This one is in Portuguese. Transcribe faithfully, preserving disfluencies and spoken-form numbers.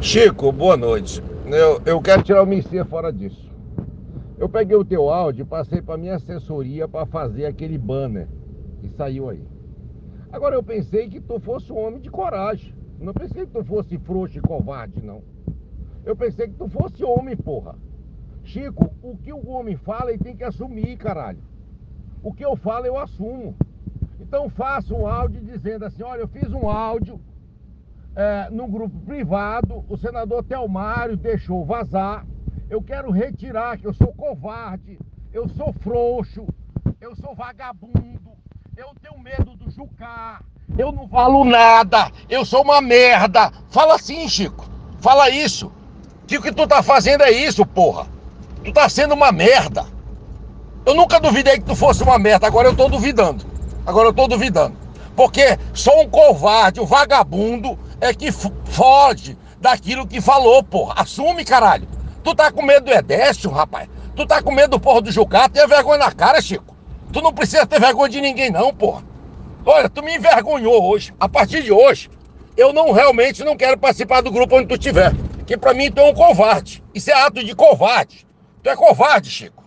Chico, boa noite. Eu, eu quero tirar o Messias fora disso. Eu peguei o teu áudio e passei para minha assessoria para fazer aquele banner que saiu aí. Agora eu pensei que tu fosse um homem de coragem. Não pensei que tu fosse frouxo e covarde, não. Eu pensei que tu fosse homem, porra. Chico, o que o homem fala, ele tem que assumir, caralho. O que eu falo, eu assumo. Então faça um áudio dizendo assim, olha, eu fiz um áudio é, num grupo privado, o senador Telmário deixou vazar, eu quero retirar que eu sou covarde, eu sou frouxo, eu sou vagabundo, eu tenho medo do Jucá, eu não valo nada, eu sou uma merda. Fala assim, Chico, fala isso, que o que tu tá fazendo é isso, porra. Tu tá sendo uma merda. Eu nunca duvidei que tu fosse uma merda, agora eu tô duvidando. Agora eu tô duvidando. Porque só um covarde, um vagabundo é que foge daquilo que falou, porra. Assume, caralho. Tu tá com medo do Edécio, rapaz? Tu tá com medo do porra do Jucá? Tenha vergonha na cara, Chico. Tu não precisa ter vergonha de ninguém não, porra. Olha, tu me envergonhou hoje. A partir de hoje, eu não realmente não quero participar do grupo onde tu estiver. Que pra mim tu é um covarde. Isso é ato de covarde. Tu é covarde, Chico.